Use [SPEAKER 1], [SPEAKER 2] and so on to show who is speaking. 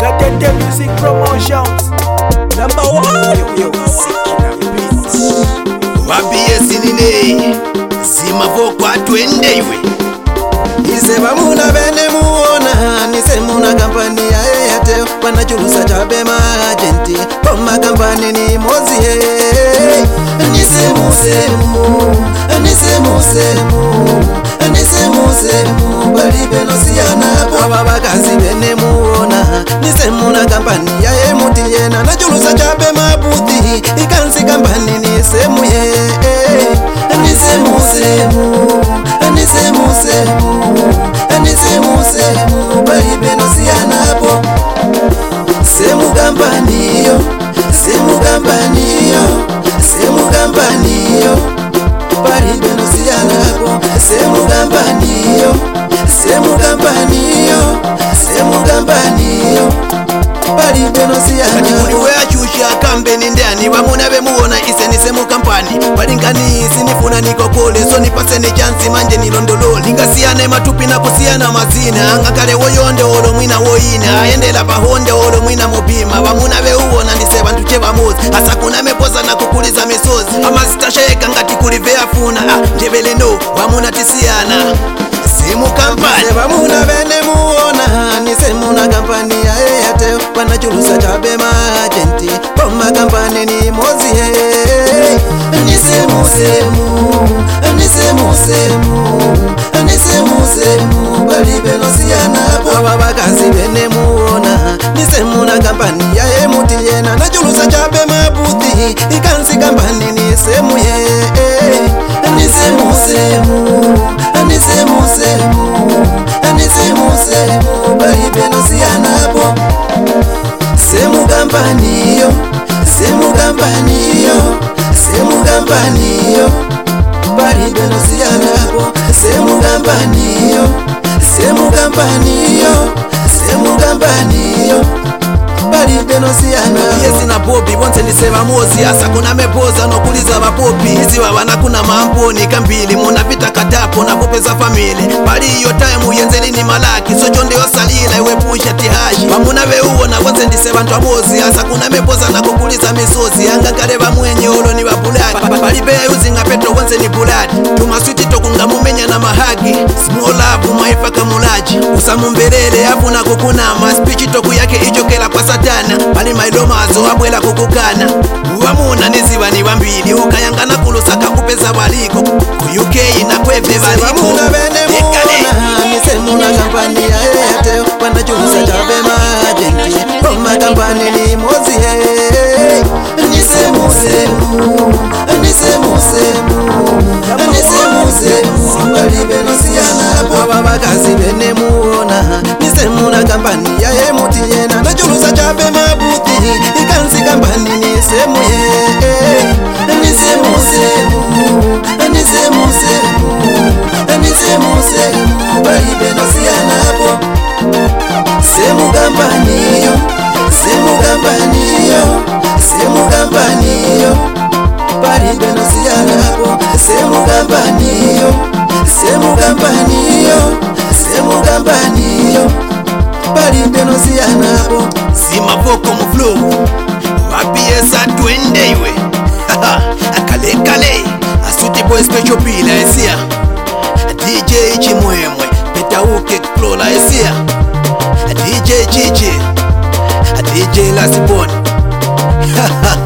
[SPEAKER 1] Gatete Music Promotions. Number one. Yo,
[SPEAKER 2] Wapiye sinine Sima voko atwende iwe
[SPEAKER 3] Nise bamuna bene muona Nise muna kampani ya Airtel Wanachulusa chabe maagenti Koma kampani ni mozi Nise musemu Nise musemu Nise musemu Balibeno siyana Awa bakazi bene muona Nise muna kampani ya emutiyena Nachulusa chabe mabuthi Ikansi kampani nise muye Nise musemu Nise musemu Nise musemu Balibeno siyanapo Semu kampaniyo Semu kampaniyo Semu kampaniyo Balibeno siyanapo Semu kampaniyo Semu kampaniyo Semu kampaniyo Balibeno siyanapo
[SPEAKER 2] Kati achusha kampeni ndani Wamuna bemuona ise nise mu kampani Balingani sinifuna nikokole So nipase chansi manje nilondolole Ningasiyane matupi na kusiyana mazina Angakale woyonde olo mwina woyina Ayendela bahonde olo mwina mubima Wamuna beuona nise bantu cheba mozi Asa kuna mepoza na kukuliza misozi Ama zitasheka ngati kulivea funa Njebele no wamuna tisiyana Simu kampani
[SPEAKER 3] Wamuna bene muona Nise muna kampani ya Airtel Wanachulusa chabe maagenti Koma kampani ni mozi Nise musemu Nise musemu Nise musemu Balibeno siyanapo Awa bakazi bene muona Nise muna kampani ya emutiyena Nachulusa chabe mabuthi Ikansi kampani nise muye Nise musemu Nise musemu Nise musemu Balibeno siyanapo Semu kampaniyo Semu kampaniyo Semu kampaniyo Balibeno siyanapo Semu kampaniyo Semu kampaniyo Semu kampaniyo Balibeno siyanapo
[SPEAKER 2] Yezi na popi bonse nisema mozi Asa kuna mepoza no kuliza mapopi Hizi wawana kuna mamponi kambili Muna vita katapo na kupeza famili Bali hiyo time yenzeli ni malaki So jonde yosalila iwe pusha tihaji Wamuna weuona bonse nisema ntwa mozi Asa kuna mepoza na kukuliza misozi Anga kareba mwenye olo ni wapuladi Bali bea uzinga petro bonse ni buladi Tumaswiti tokunga mumenya na mahagi Small love maifa kamulaji Usamu mbelele hapu na kukunama Speech toku yake ichokela kwa satana Bali mailomazo abwela kukukana Wamuna niziwa ni wambili Ukayangana kulusaka kupeza waliko Ku UK na kweve waliko
[SPEAKER 3] Wamuna bene muona Nise muna kampani ya Airtel Wanachulusa chabe maagenti Koma kampani ni mozi Nise musemu Nise musemu Nise musemu Balibeno siyanapo Awa bakazi bene muona Nise muna kampani ya emutiyena Nachulusa chabe mabuthi Ikansi kampani nise muye Nise musemu Nise musemu Nise musemu Balibeno siyanapo Semu kampaniyo Semu kampaniyo Semu kampaniyo Balibeno siyanapo Semu kampaniyo Semu kampaniyo Semu kampaniyo Balibeno siyanapo
[SPEAKER 2] Sima voko mu flow Wapiye sa twende iwe Kale kale Asuti boy special pila esia DJ Chimwemwe Petauke Explorer esia DJ Chichi DJ Lasibon